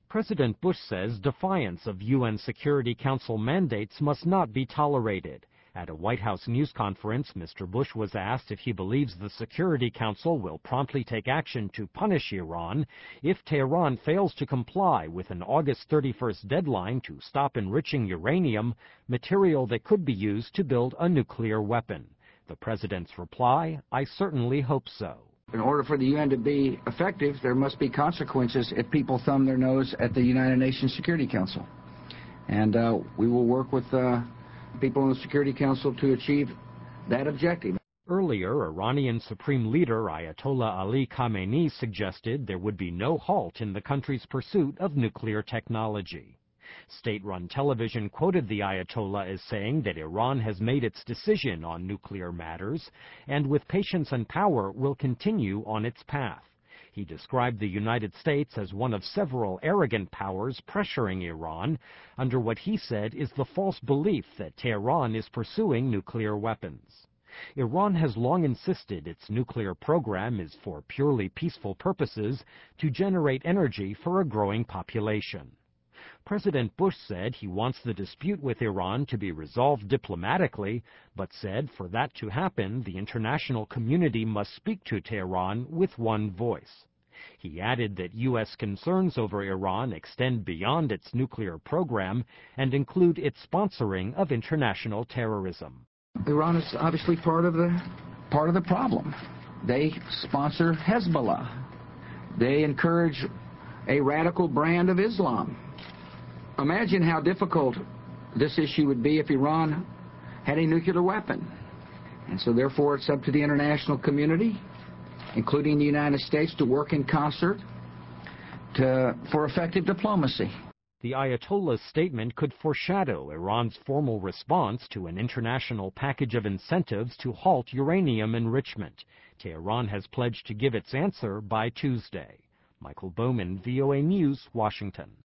President Bush says defiance of UN Security Council mandates must not be tolerated. At a White House news conference, Mr. Bush was asked if he believes the Security Council will promptly take action to punish Iran if Tehran fails to comply with an August 31st deadline to stop enriching uranium, material that could be used to build a nuclear weapon. The president's reply, "I certainly hope so." In order for the UN to be effective, there must be consequences if people thumb their nose at the United Nations Security Council. And we will work with people in the Security Council to achieve that objective. Earlier, Iranian Supreme Leader Ayatollah Ali Khamenei suggested there would be no halt in the country's pursuit of nuclear technology. State-run television quoted the Ayatollah as saying that Iran has made its decision on nuclear matters and with patience and power will continue on its path. He described the United States as one of several arrogant powers pressuring Iran under what he said is the false belief that Tehran is pursuing nuclear weapons. Iran has long insisted its nuclear program is for purely peaceful purposes to generate energy for a growing population. President Bush said he wants the dispute with Iran to be resolved diplomatically, but said for that to happen, the international community must speak to Tehran with one voice. He added that U.S. concerns over Iran extend beyond its nuclear program and include its sponsoring of international terrorism. Iran is obviously part of the problem. They sponsor Hezbollah. They encourage a radical brand of Islam. Imagine how difficult this issue would be if Iran had a nuclear weapon. And so therefore it's up to the international community, including the United States, to work in concert for effective diplomacy. The Ayatollah's statement could foreshadow Iran's formal response to an international package of incentives to halt uranium enrichment. Tehran has pledged to give its answer by Tuesday. Michael Bowman, VOA News, Washington.